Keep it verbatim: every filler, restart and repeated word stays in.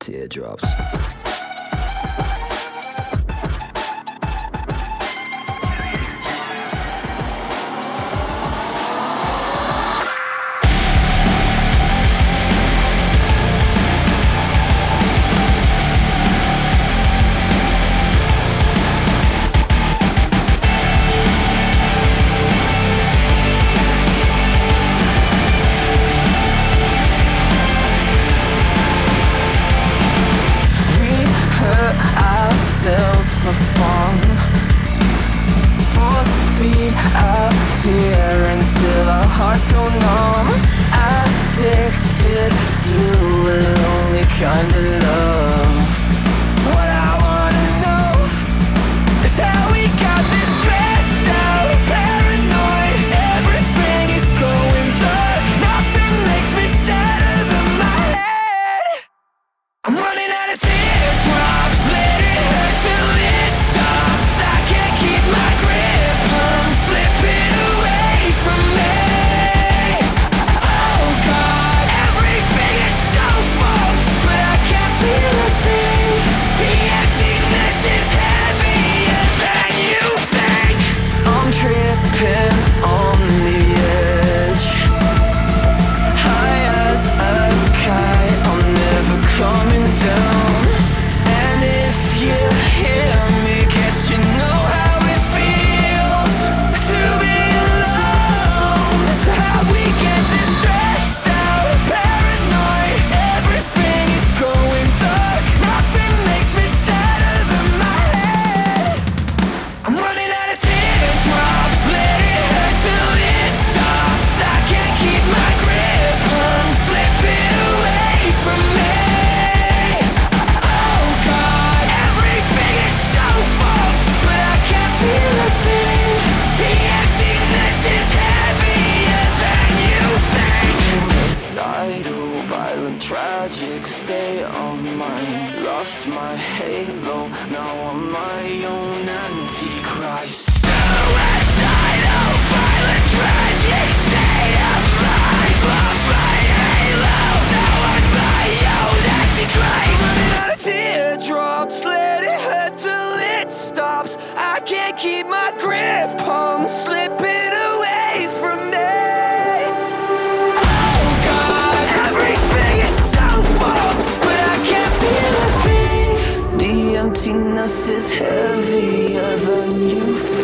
teardrops. For fun, force feed our fear until our hearts go numb. Addicted to a lonely kind of love. What I wanna know is how we got this stressed out, paranoid. Everything is going dark. Nothing makes me sadder than my head. I'm running out of teardrops. Let it hurt till it stops. I can't keep my grip. I'm slipping away from me. Oh God, everything is so fucked, but I can't feel a thing. The emptiness is heavier than you think. I'm tripping on the edge, high as a kite. I'm never coming down. And if you hear me, guess you know how it feels to be alone. So how we get this stressed out, paranoid. Everything is going dark. Nothing makes me sadder than my head. I'm running out of teardrops. Let it hurt till it stops. I can't keep my grip. I'm slipping away from me. Oh God, everything is so fucked, but I can't feel a thing. The emptiness is heavier than you think. Suicidal, violent, tragic state of mind. Lost my halo, now I'm my own antichrist. Suicidal, violent, tragic state of mind. Lost my halo, now I'm my own antichrist. Running out of teardrops, let it hurt till it stops. I can't keep my grip, I'm slipping away from me. Oh God, everything is so fucked, but I can't feel a thing. The emptiness is heavier than you think.